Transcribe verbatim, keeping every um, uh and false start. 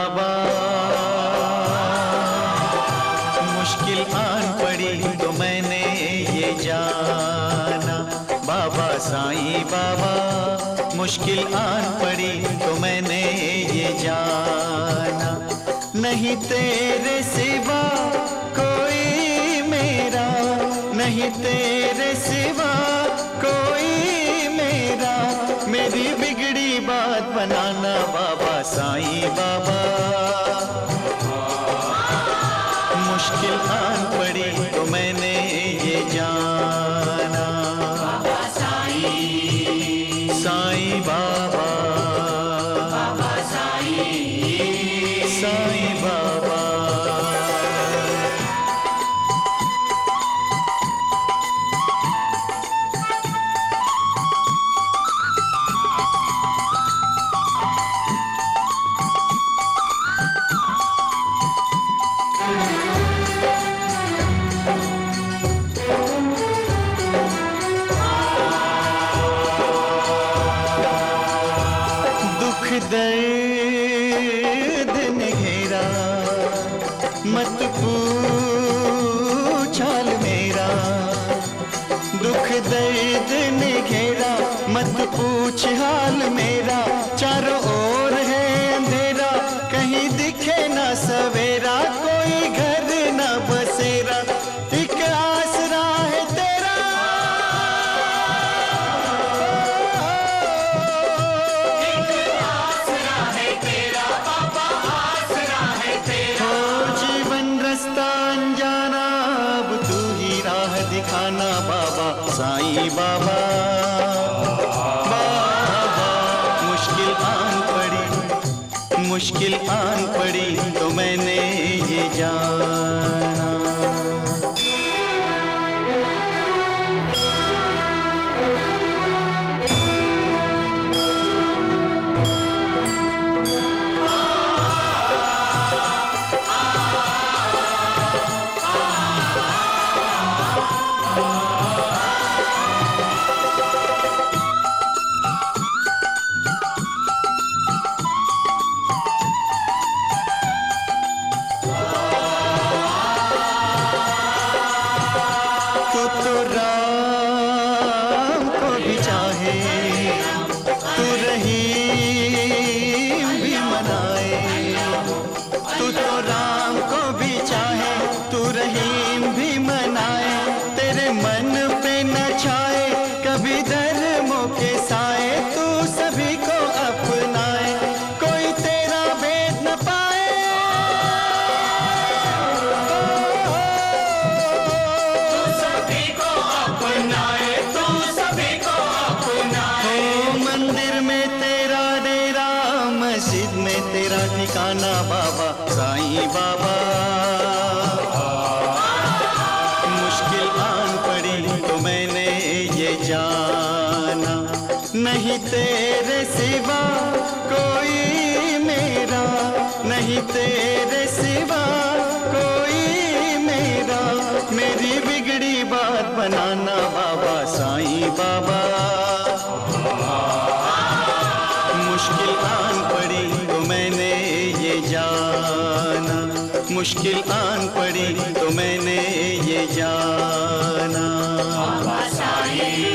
बाबा, मुश्किल आन पड़ी तो मैंने ये जाना। बाबा साईं बाबा, मुश्किल आन पड़ी तो मैंने ये जाना। नहीं तेरे सिवा कोई मेरा, नहीं तेरे सिवा कोई मेरा, मेरी बिगड़ी बात बनाना बाबा साईं बाबा। मुश्किल आन पड़ी तो मैंने ये जाना। बाबा साईं, साईं बाबा, बाबा साईं, साईं बाबा। दर्द ने घेरा मत पूछ हाल मेरा, दुख दर्द ने घेरा मत पूछ हाल मेरा। चारों ओर है अंधेरा, कहीं दिखे ना सवेरा, कोई घर ना बसेरा, एक आसरा है तेरा। दिखाना बाबा साईं बाबा, बाबा। मुश्किल आन पड़ी, मुश्किल आन पड़ी तो मैंने ये जाना। तू तो राम को भी चाहे, तू रहीम भी मनाए, तेरे मन पे न छाए कभी धर्मों के साए, तू सभी को अपनाए, कोई तेरा भेद न पाए। तू सभी को अपनाए, तू सभी को अपनाए। हो मंदिर में तेरा डेरा, मस्जिद में तेरा ठिकाना बाबा साईं बाबा। मुश्किल आन पड़ी तो मैंने ये जाना, नहीं तेरे सिवा कोई मेरा, नहीं तेरे सिवा कोई मेरा, मेरी बिगड़ी बात बनाना बाबा साईं बाबा। मुश्किल आन पड़ी तो मैंने ये जाना, मुश्किल आन पड़ी तो मैंने ये जाना। बाबा साईं।